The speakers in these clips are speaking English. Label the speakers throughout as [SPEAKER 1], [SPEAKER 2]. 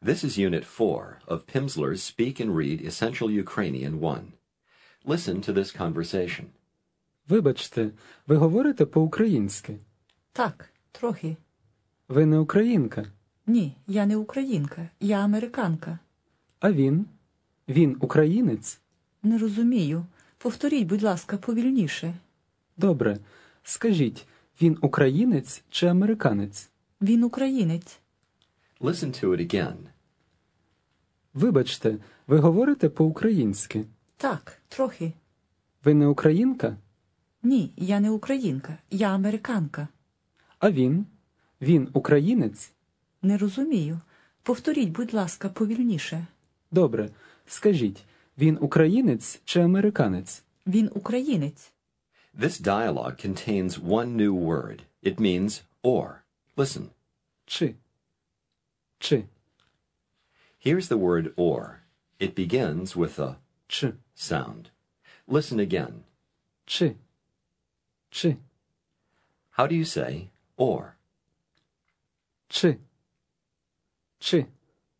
[SPEAKER 1] This is Unit 4 of Pimsleur's Speak and Read Essential Ukrainian 1. Listen to this conversation.
[SPEAKER 2] Вибачте, ви говорите по-українськи?
[SPEAKER 3] Так, трохи.
[SPEAKER 2] Ви не українка?
[SPEAKER 3] Ні, я не українка, я американка.
[SPEAKER 2] А він? Він українець?
[SPEAKER 3] Не розумію. Повторіть, будь ласка, повільніше.
[SPEAKER 2] Добре. Скажіть, він українець чи американець?
[SPEAKER 3] Він українець.
[SPEAKER 1] Listen to it again.
[SPEAKER 2] Вибачте, ви говорите по-українськи?
[SPEAKER 3] Так, трохи.
[SPEAKER 2] Ви не українка?
[SPEAKER 3] Ні, я не українка, я американка.
[SPEAKER 2] А він? Він українець?
[SPEAKER 3] Не розумію. Повторіть, будь ласка, повільніше.
[SPEAKER 2] Добре. Скажіть, він українець чи американець?
[SPEAKER 3] Він українець.
[SPEAKER 1] This dialogue contains one new word. It means or. Listen.
[SPEAKER 2] Чи? Чи?
[SPEAKER 1] Here's the word or. It begins with a
[SPEAKER 2] Чи?
[SPEAKER 1] sound. Listen again.
[SPEAKER 2] Чи? Чи?
[SPEAKER 1] How do you say or?
[SPEAKER 2] Чи? Чи?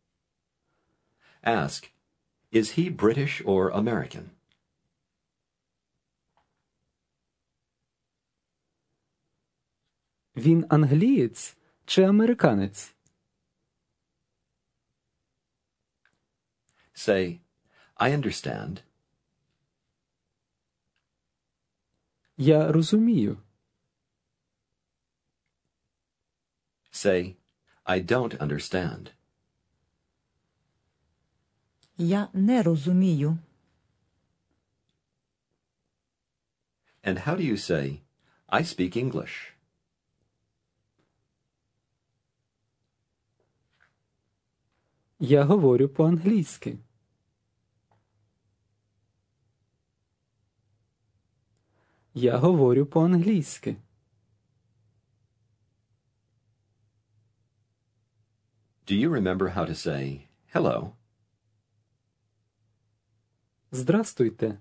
[SPEAKER 1] Ask, is he British or American?
[SPEAKER 2] Він англієць чи американець?
[SPEAKER 1] Say, I understand.
[SPEAKER 2] Я розумію.
[SPEAKER 1] Say, I don't understand.
[SPEAKER 3] Я не розумію.
[SPEAKER 1] And how do you say, I speak English?
[SPEAKER 2] Я говорю по-англійськи. Я говорю по-англійськи.
[SPEAKER 1] Do you remember how to say hello?
[SPEAKER 2] Здрастуйте.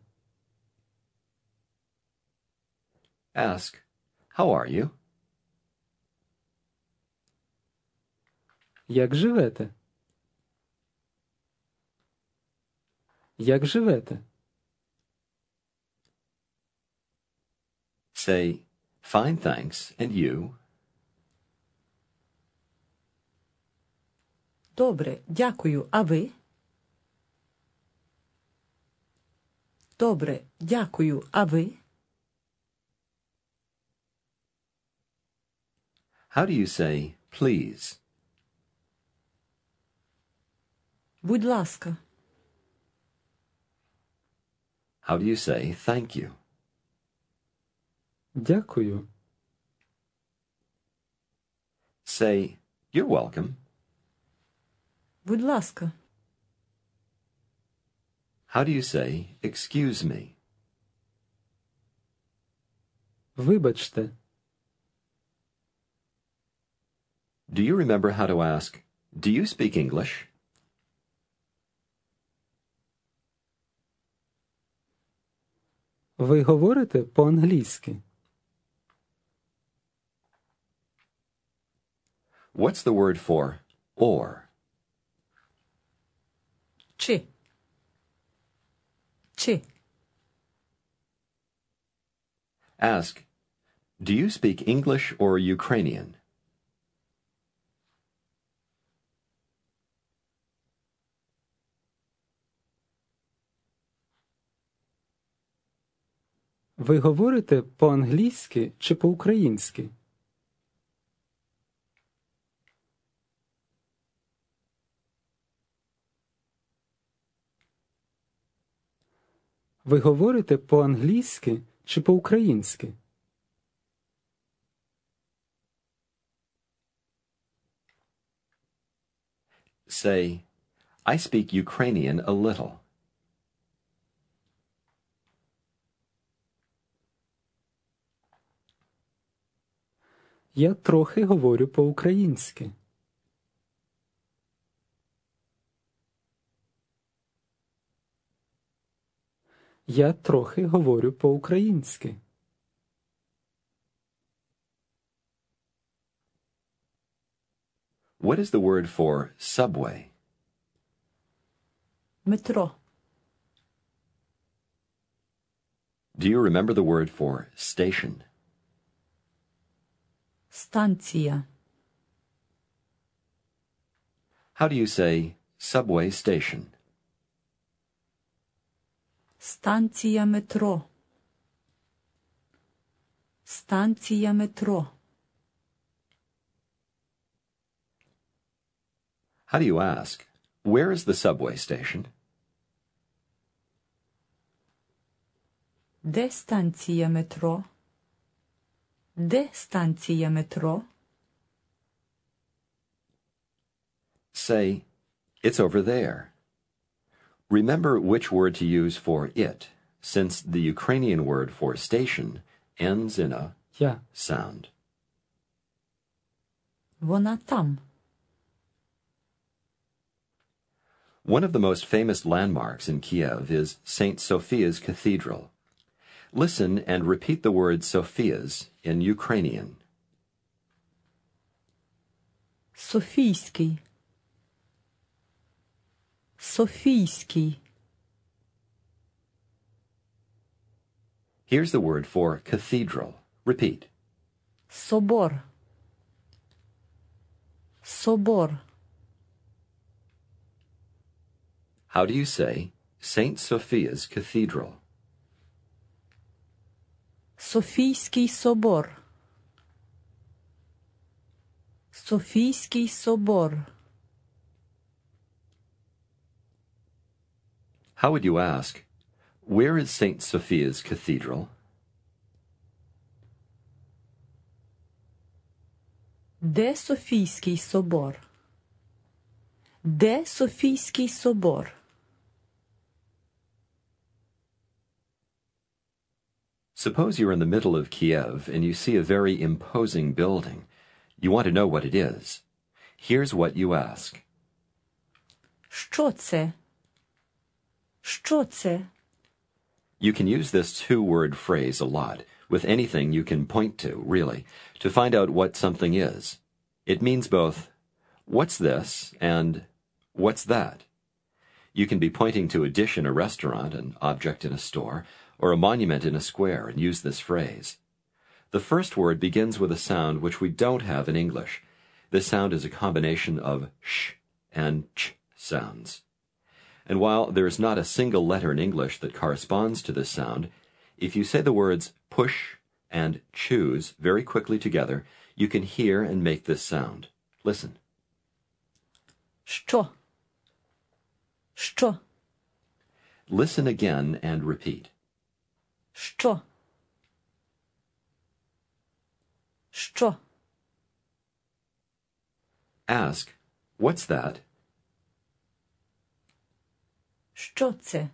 [SPEAKER 1] Ask, how are you?
[SPEAKER 2] Як живете? Як живете?
[SPEAKER 1] Say, fine thanks, and you?
[SPEAKER 3] Добре, дякую. А ви? Добре, дякую. А ви?
[SPEAKER 1] How do you say please?
[SPEAKER 3] Будь ласка.
[SPEAKER 1] How do you say thank you?
[SPEAKER 2] Дякую.
[SPEAKER 1] Say, you're welcome.
[SPEAKER 3] Будь ласка.
[SPEAKER 1] How do you say excuse me?
[SPEAKER 2] Вибачте.
[SPEAKER 1] Do you remember how to ask, do you speak English?
[SPEAKER 2] Ви говорите по-англійськи?
[SPEAKER 1] What's the word for or?
[SPEAKER 3] Чи. Чи.
[SPEAKER 1] Ask, do you speak English or Ukrainian?
[SPEAKER 2] Ви говорите по-англійськи чи по-українськи? Ви говорите по-англійськи чи по-українськи?
[SPEAKER 1] Say, I speak Ukrainian a little.
[SPEAKER 2] Я трохи говорю по-українськи. Я трохи говорю по-українськи.
[SPEAKER 1] What is the word for subway?
[SPEAKER 3] Метро.
[SPEAKER 1] Do you remember the word for station?
[SPEAKER 3] Станція.
[SPEAKER 1] How do you say subway station?
[SPEAKER 3] Станція метро. Станція метро.
[SPEAKER 1] How do you ask, where is the subway station?
[SPEAKER 3] Де станція метро? Де станція метро?
[SPEAKER 1] Say, it's over there. Remember which word to use for it, since the Ukrainian word for station ends in a
[SPEAKER 2] Я.
[SPEAKER 1] sound.
[SPEAKER 3] Вона там.
[SPEAKER 1] One of the most famous landmarks in Kiev is St. Sophia's Cathedral. Listen and repeat the word Sophia's in Ukrainian.
[SPEAKER 3] Софійський. Софійський.
[SPEAKER 1] Here's the word for cathedral. Repeat.
[SPEAKER 3] Собор. Собор.
[SPEAKER 1] How do you say St. Sophia's Cathedral?
[SPEAKER 3] Софійський собор. Софійський собор.
[SPEAKER 1] How would you ask, where is St. Sophia's Cathedral?
[SPEAKER 3] Де Софійський собор? Де Софійський собор?
[SPEAKER 1] Suppose you're in the middle of Kiev and you see a very imposing building. You want to know what it is. Here's what you ask.
[SPEAKER 3] Що це? Що це?
[SPEAKER 1] You can use this two-word phrase a lot, with anything you can point to, really, to find out what something is. It means both, what's this, and what's that? You can be pointing to a dish in a restaurant, an object in a store, or a monument in a square, and use this phrase. The first word begins with a sound which we don't have in English. This sound is a combination of sh and ch sounds. And while there is not a single letter in English that corresponds to this sound, if you say the words push and choose very quickly together, you can hear and make this sound. Listen.
[SPEAKER 3] Що? Що?
[SPEAKER 1] Listen again and repeat.
[SPEAKER 3] Що? Що?
[SPEAKER 1] Ask, what's that?
[SPEAKER 3] Що це?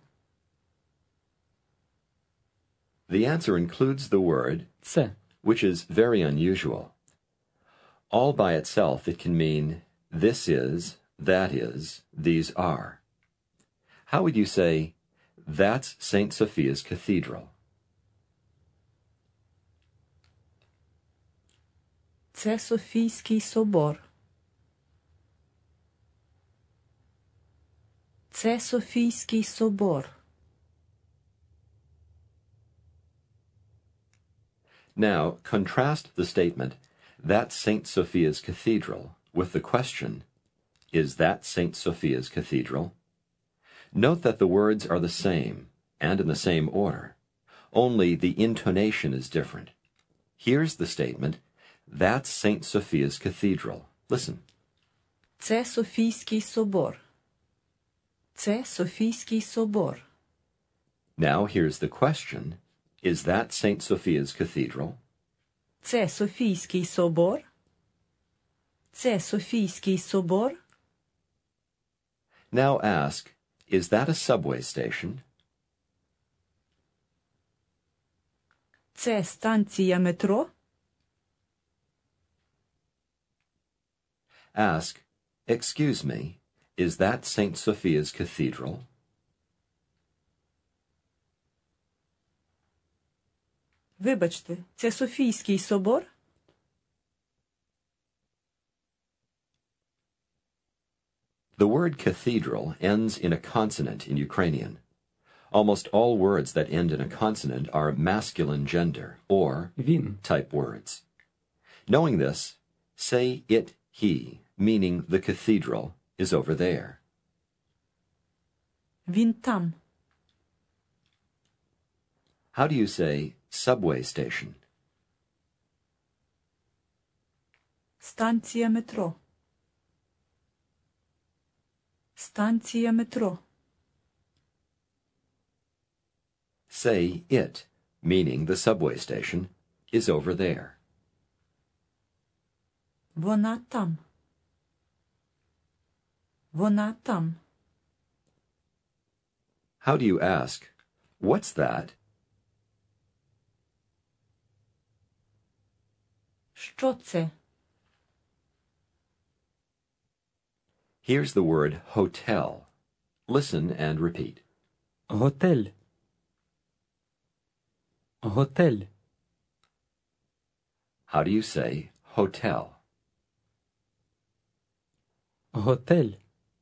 [SPEAKER 1] The answer includes the word,
[SPEAKER 2] Це.
[SPEAKER 1] which is very unusual. All by itself, it can mean this is, that is, these are. How would you say, that's St. Sophia's Cathedral?
[SPEAKER 3] Це Софійський собор. Це Софійський собор.
[SPEAKER 1] Now, contrast the statement, that's St. Sophia's Cathedral, with the question, is that St. Sophia's Cathedral? Note that the words are the same, and in the same order. Only the intonation is different. Here's the statement, that's St. Sophia's Cathedral. Listen.
[SPEAKER 3] Це Софійський собор. Це Софійський собор.
[SPEAKER 1] Now here's the question, is that St. Sophia's Cathedral?
[SPEAKER 3] Це Софійський собор. Це Софійський собор.
[SPEAKER 1] Now ask, is that a subway station?
[SPEAKER 3] Це станція метро.
[SPEAKER 1] Ask, excuse me, is that St. Sophia's Cathedral?
[SPEAKER 3] Вибачте, це Софійський собор?
[SPEAKER 1] The word cathedral ends in a consonant in Ukrainian. Almost all words that end in a consonant are masculine gender, or
[SPEAKER 2] Він.
[SPEAKER 1] type words. Knowing this, say it, he, meaning the cathedral, is over there.
[SPEAKER 3] Він там.
[SPEAKER 1] How do you say subway station?
[SPEAKER 3] Станція метро. Станція метро.
[SPEAKER 1] Say it, meaning the subway station, is over there.
[SPEAKER 3] Вона там. Вона там.
[SPEAKER 1] How do you ask, what's that?
[SPEAKER 3] Що це?
[SPEAKER 1] Here's the word hotel. Listen and repeat.
[SPEAKER 2] Готель. Готель.
[SPEAKER 1] How do you say hotel?
[SPEAKER 2] Готель.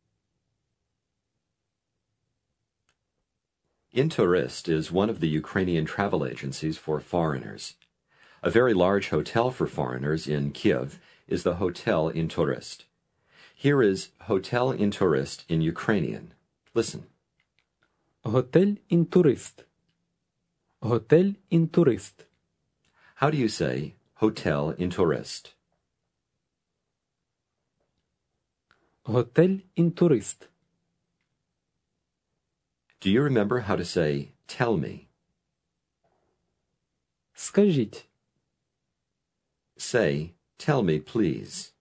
[SPEAKER 1] Intourist is one of the Ukrainian travel agencies for foreigners. A very large hotel for foreigners in Kiev is the Hotel Intourist. Here is Hotel Intourist in Ukrainian. Listen.
[SPEAKER 2] Готель Інтурист. Готель Інтурист.
[SPEAKER 1] How do you say Hotel Intourist?
[SPEAKER 2] Готель Інтурист.
[SPEAKER 1] Do you remember how to say tell me?
[SPEAKER 2] Скажіть.
[SPEAKER 1] Say, tell me please.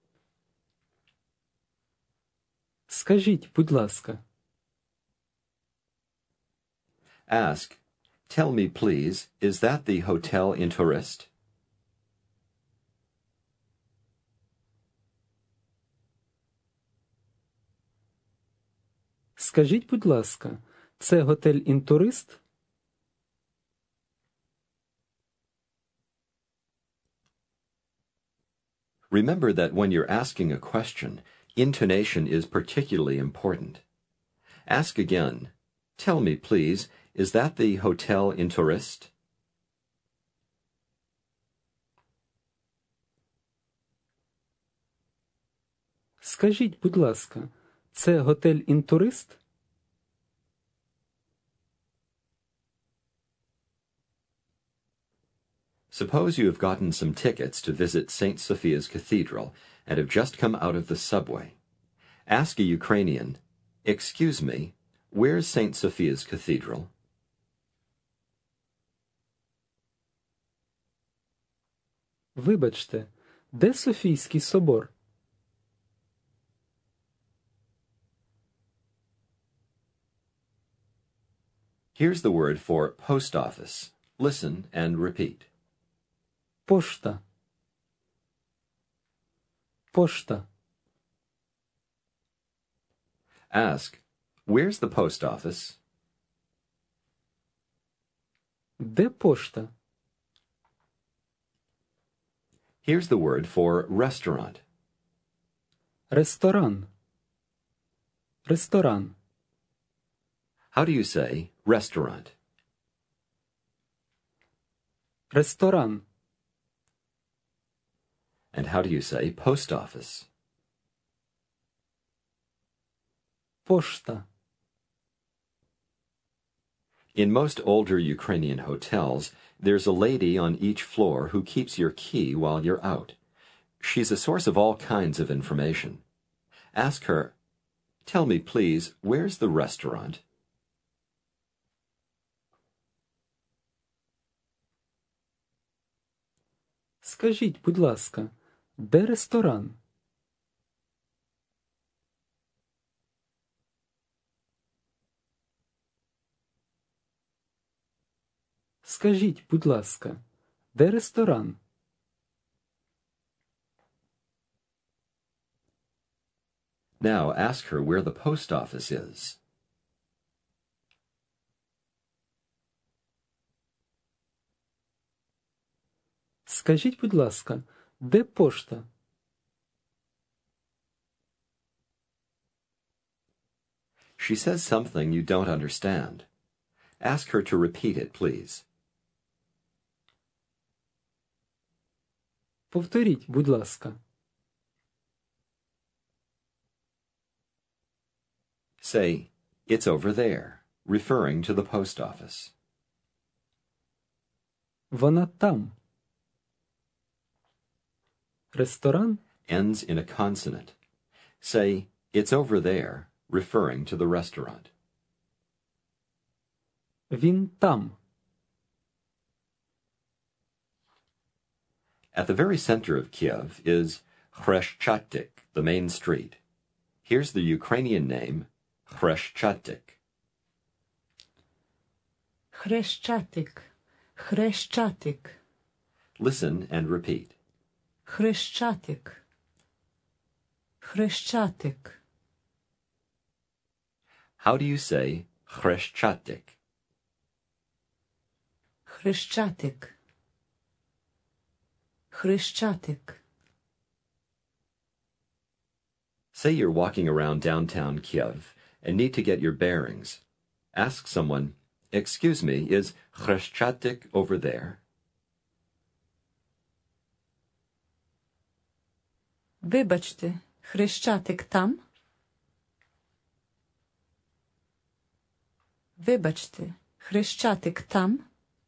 [SPEAKER 2] Скажіть, будь ласка.
[SPEAKER 1] Ask, tell me please, is that the Hotel Intourist?
[SPEAKER 2] Скажіть, будь ласка, це готель Інтурист?
[SPEAKER 1] Remember that when you're asking a question, intonation is particularly important. Ask again, tell me please, is that the Hotel Intourist?
[SPEAKER 2] Скажіть, будь ласка, це готель Інтурист?
[SPEAKER 1] Suppose you have gotten some tickets to visit St. Sophia's Cathedral and have just come out of the subway. Ask a Ukrainian, excuse me, where's St. Sophia's Cathedral?
[SPEAKER 2] Вибачте, де Софійський собор?
[SPEAKER 1] Here's the word for post office. Listen and repeat.
[SPEAKER 2] Пошта. Пошта.
[SPEAKER 1] Ask, where's the post office?
[SPEAKER 2] Де пошта?
[SPEAKER 1] Here's the word for restaurant.
[SPEAKER 2] Ресторан. Ресторан.
[SPEAKER 1] How do you say restaurant?
[SPEAKER 2] Ресторан.
[SPEAKER 1] And how do you say post office?
[SPEAKER 2] Пошта.
[SPEAKER 1] In most older Ukrainian hotels, there's a lady on each floor who keeps your key while you're out. She's a source of all kinds of information. Ask her, tell me please, where's the restaurant?
[SPEAKER 2] Скажіть, будь ласка, де ресторан? Скажіть, будь ласка, де ресторан?
[SPEAKER 1] Now ask her where the post office is.
[SPEAKER 2] Скажіть, будь ласка, де пошта?
[SPEAKER 1] She says something you don't understand. Ask her to repeat it, please.
[SPEAKER 2] Повторіть, будь ласка.
[SPEAKER 1] Say, "It's over there," referring to the post office.
[SPEAKER 2] Вона там. Ресторан?
[SPEAKER 1] Ends in a consonant. Say, "It's over there," referring to the restaurant.
[SPEAKER 2] Він там.
[SPEAKER 1] At the very center of Kiev is Chreshchatyk, the main street. Here's the Ukrainian name, Chreshchatyk.
[SPEAKER 3] Хрещатик. Хрещатик.
[SPEAKER 1] Listen and repeat.
[SPEAKER 3] Хрещатик. Хрещатик.
[SPEAKER 1] How do you say Chreshchatyk?
[SPEAKER 3] Хрещатик. Хрещатик.
[SPEAKER 1] Say you're walking around downtown Kiev and need to get your bearings. Ask someone, "Excuse me, is Chreshchatyk over there?"
[SPEAKER 3] Вибачте, Хрещатик там? Вибачте, Хрещатик там?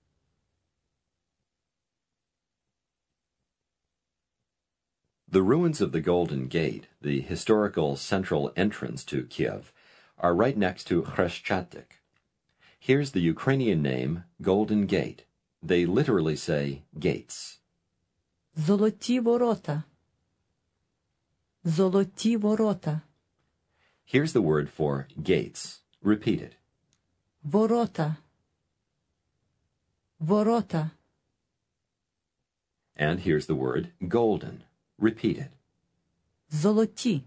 [SPEAKER 1] The ruins of the Golden Gate, the historical central entrance to Kiev, are right next to Chreshchatyk. Here's the Ukrainian name, Golden Gate. They literally say gates.
[SPEAKER 3] Золоті ворота. Золоті ворота.
[SPEAKER 1] Here's the word for gates. Repeat it.
[SPEAKER 3] Ворота. Ворота.
[SPEAKER 1] And here's the word golden. Repeat it.
[SPEAKER 3] Золоті.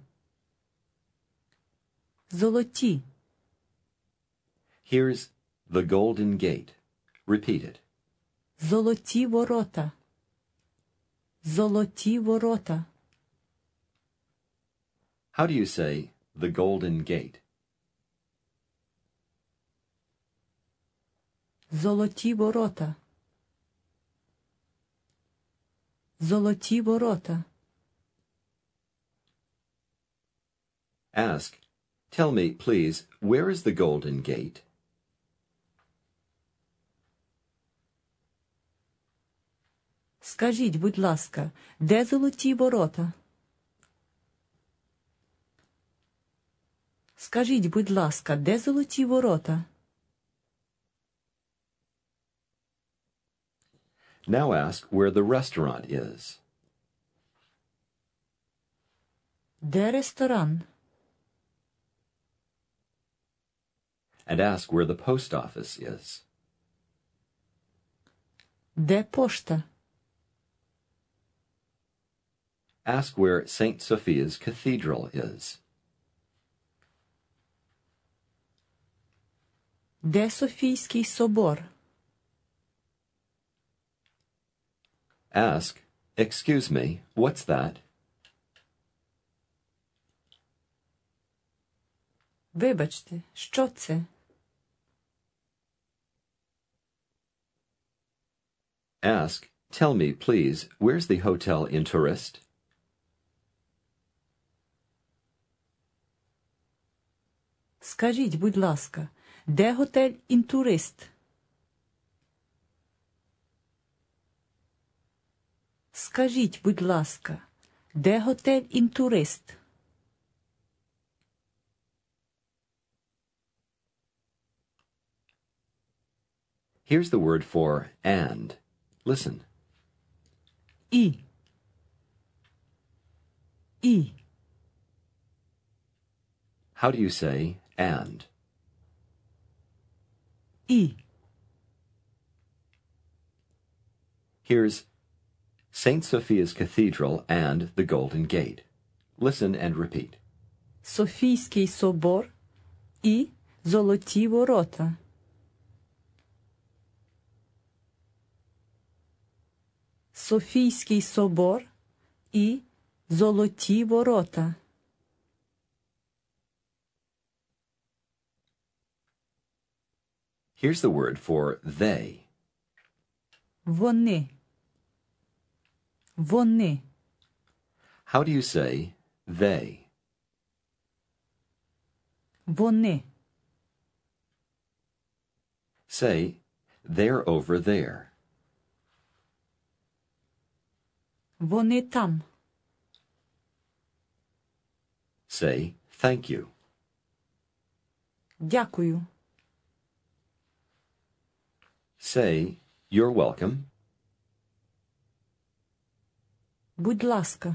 [SPEAKER 3] Золоті.
[SPEAKER 1] Here's the Golden Gate. Repeat it.
[SPEAKER 3] Золоті ворота. Золоті ворота.
[SPEAKER 1] How do you say the Golden Gate?
[SPEAKER 3] Золоті ворота. Золоті ворота.
[SPEAKER 1] Ask, "Tell me, please, where is the Golden Gate?"
[SPEAKER 3] Скажіть, будь ласка, де золоті ворота? Скажіть, будь ласка, де золоті ворота?
[SPEAKER 1] Now ask where the restaurant is.
[SPEAKER 3] Де ресторан?
[SPEAKER 1] And ask where the post office is.
[SPEAKER 3] Де пошта?
[SPEAKER 1] Ask where St. Sophia's Cathedral is.
[SPEAKER 3] Де Софійський собор?
[SPEAKER 1] Ask, "Excuse me, what's that?"
[SPEAKER 3] Вибачте, що це?
[SPEAKER 1] Ask, "Tell me, please, where's the hotel in Tourist?"
[SPEAKER 3] Скажіть, будь ласка, де готель «Інтурист»? Скажіть, будь ласка, де готель «Інтурист»?
[SPEAKER 1] Here's the word for and. Listen.
[SPEAKER 3] І. І.
[SPEAKER 1] How do you say and?
[SPEAKER 3] І.
[SPEAKER 1] Here's St. Sophia's Cathedral and the Golden Gate. Listen and repeat.
[SPEAKER 3] Софійський собор і золоті ворота. Софійський собор і золоті ворота.
[SPEAKER 1] Here's the word for they.
[SPEAKER 3] Вони. Вони.
[SPEAKER 1] How do you say they?
[SPEAKER 3] Вони.
[SPEAKER 1] Say, they're over there.
[SPEAKER 3] Вони там.
[SPEAKER 1] Say, thank you.
[SPEAKER 3] Дякую.
[SPEAKER 1] Say, you're welcome.
[SPEAKER 3] Будь ласка.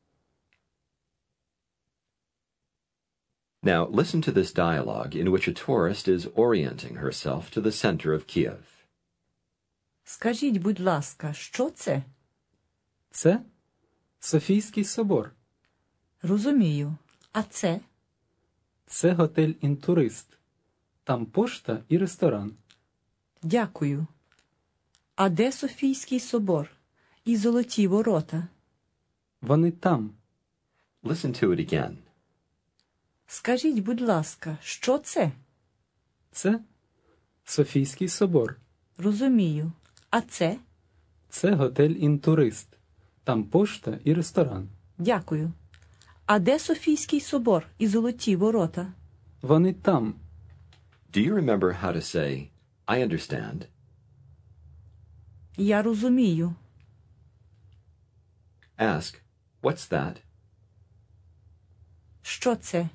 [SPEAKER 1] Now, listen to this dialogue in which a tourist is orienting herself to the center of Kiev.
[SPEAKER 3] Скажіть, будь ласка, що це?
[SPEAKER 2] Це Софійський собор.
[SPEAKER 3] Розумію. А це?
[SPEAKER 2] Це готель «Інтурист». Там пошта і ресторан.
[SPEAKER 3] Дякую. А де Софійський собор і золоті ворота?
[SPEAKER 2] Вони там.
[SPEAKER 1] Listen to it again.
[SPEAKER 3] Скажіть, будь ласка, що це?
[SPEAKER 2] Це Софійський собор.
[SPEAKER 3] Розумію. А це?
[SPEAKER 2] Це готель «Інтурист». Там пошта і ресторан.
[SPEAKER 3] Дякую. А де Софійський собор і золоті ворота?
[SPEAKER 2] Вони там.
[SPEAKER 1] Do you remember how to say, I understand?
[SPEAKER 3] Я розумію.
[SPEAKER 1] Ask, what's that?
[SPEAKER 3] Що це?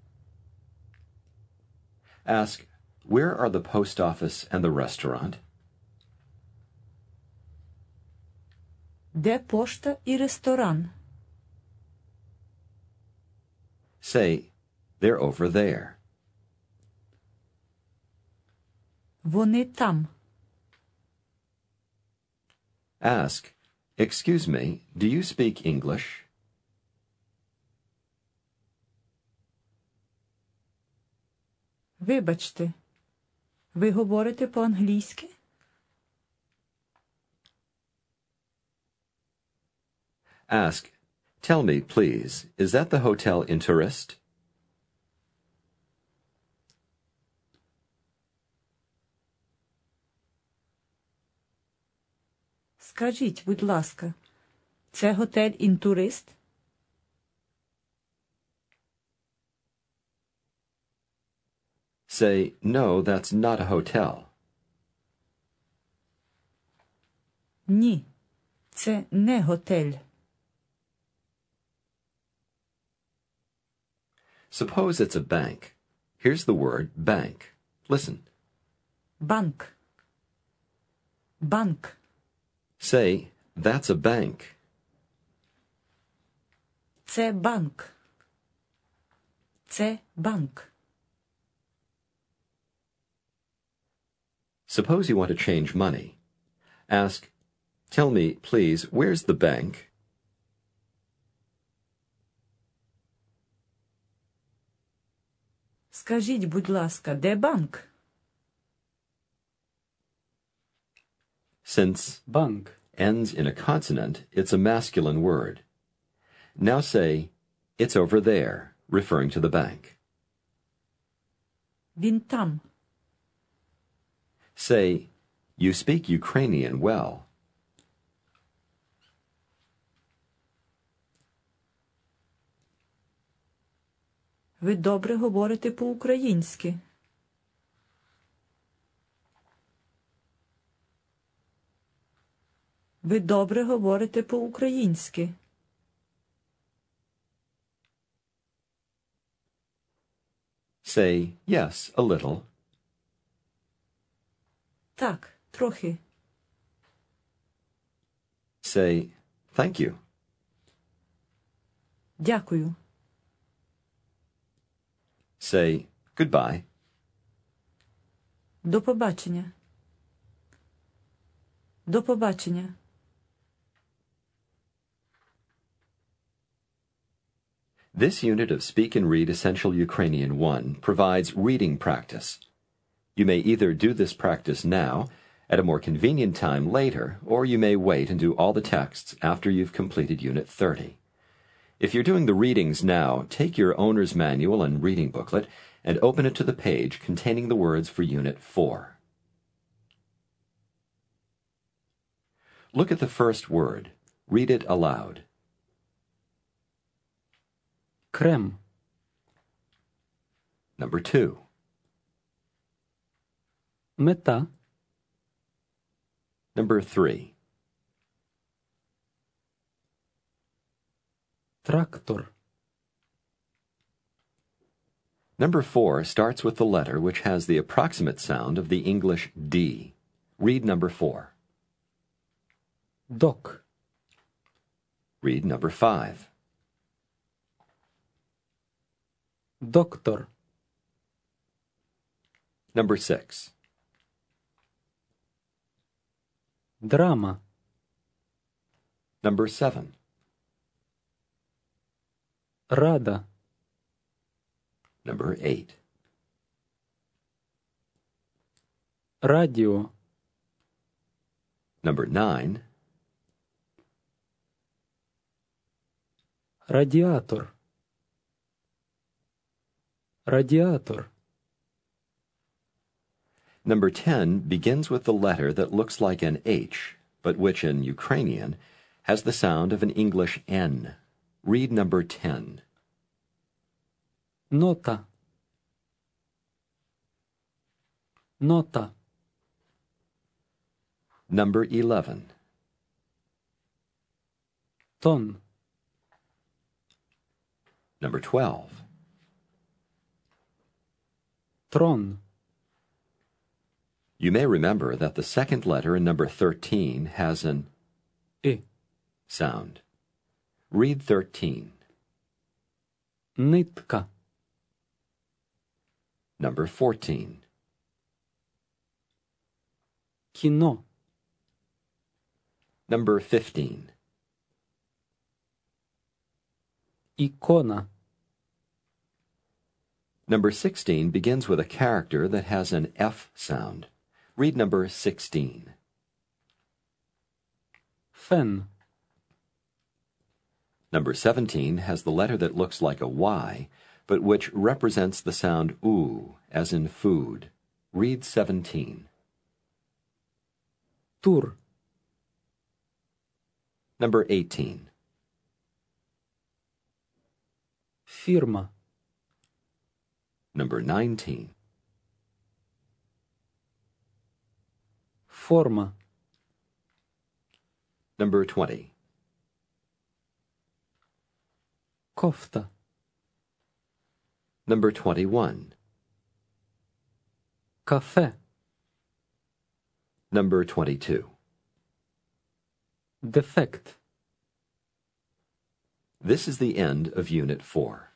[SPEAKER 1] Ask, where are the post office and the restaurant?
[SPEAKER 3] Де пошта і ресторан?
[SPEAKER 1] Say, they're over there.
[SPEAKER 3] Вони там.
[SPEAKER 1] Ask, excuse me, do you speak English?
[SPEAKER 3] Вибачте. Ви говорите по-англійськи?
[SPEAKER 1] Ask, tell me, please, is that the Hotel Intourist?
[SPEAKER 3] Скажіть, будь ласка, це готель «Інтурист»?
[SPEAKER 1] Say, no, that's not a hotel.
[SPEAKER 3] Ні, це не готель.
[SPEAKER 1] Suppose it's a bank. Here's the word bank. Listen.
[SPEAKER 3] Банк. Банк.
[SPEAKER 1] Say, that's a bank.
[SPEAKER 3] Це банк. Це банк.
[SPEAKER 1] Suppose you want to change money. Ask, tell me, please, where's the bank?
[SPEAKER 3] Скажіть, будь ласка, де банк?
[SPEAKER 1] Since
[SPEAKER 2] Банк.
[SPEAKER 1] ends in a consonant, it's a masculine word. Now say, it's over there, referring to the bank.
[SPEAKER 3] Він там.
[SPEAKER 1] Say, you speak Ukrainian well.
[SPEAKER 3] Ви добре говорите по-українськи. Ви добре говорите по-українськи.
[SPEAKER 1] Say, yes, a little.
[SPEAKER 3] Так, трохи.
[SPEAKER 1] Say, thank you.
[SPEAKER 3] Дякую.
[SPEAKER 1] Say, goodbye.
[SPEAKER 3] До побачення. До побачення.
[SPEAKER 1] This unit of Speak and Read Essential Ukrainian 1 provides reading practice. You may either do this practice now, at a more convenient time later, or you may wait and do all the texts after you've completed Unit 30. If you're doing the readings now, take your owner's manual and reading booklet and open it to the page containing the words for Unit 4. Look at the first word. Read it aloud.
[SPEAKER 2] Крем.
[SPEAKER 1] Number 2.
[SPEAKER 2] Мета.
[SPEAKER 1] Number 3.
[SPEAKER 2] Трактор.
[SPEAKER 1] Number 4 starts with the letter which has the approximate sound of the English D. Read number 4.
[SPEAKER 2] Док.
[SPEAKER 1] Read number 5.
[SPEAKER 2] Доктор.
[SPEAKER 1] Number 6.
[SPEAKER 2] Драма.
[SPEAKER 1] Number 7.
[SPEAKER 2] Рада.
[SPEAKER 1] Number 8.
[SPEAKER 2] Радио.
[SPEAKER 1] Number 9.
[SPEAKER 2] Радиатор. Радиатор.
[SPEAKER 1] Number 10 begins with the letter that looks like an H, but which in Ukrainian has the sound of an English N. Read number 10.
[SPEAKER 2] Нота. Нота.
[SPEAKER 1] Number 11.
[SPEAKER 2] Тон.
[SPEAKER 1] Number 12.
[SPEAKER 2] Трон.
[SPEAKER 1] You may remember that the second letter in number 13 has an
[SPEAKER 2] И.
[SPEAKER 1] sound. Read 13.
[SPEAKER 2] Нитка.
[SPEAKER 1] Number 14.
[SPEAKER 2] Кино.
[SPEAKER 1] Number 15.
[SPEAKER 2] Икона.
[SPEAKER 1] Number 16 begins with a character that has an F sound. Read number 16.
[SPEAKER 2] Фен.
[SPEAKER 1] Number 17 has the letter that looks like a Y, but which represents the sound oo, as in food. Read 17.
[SPEAKER 2] Тур.
[SPEAKER 1] Number 18.
[SPEAKER 2] Фирма.
[SPEAKER 1] Number 19.
[SPEAKER 2] Форма.
[SPEAKER 1] Number 20.
[SPEAKER 2] Кофта.
[SPEAKER 1] Number 21.
[SPEAKER 2] Кафе.
[SPEAKER 1] Number 22.
[SPEAKER 2] Дефект.
[SPEAKER 1] This is the end of Unit 4.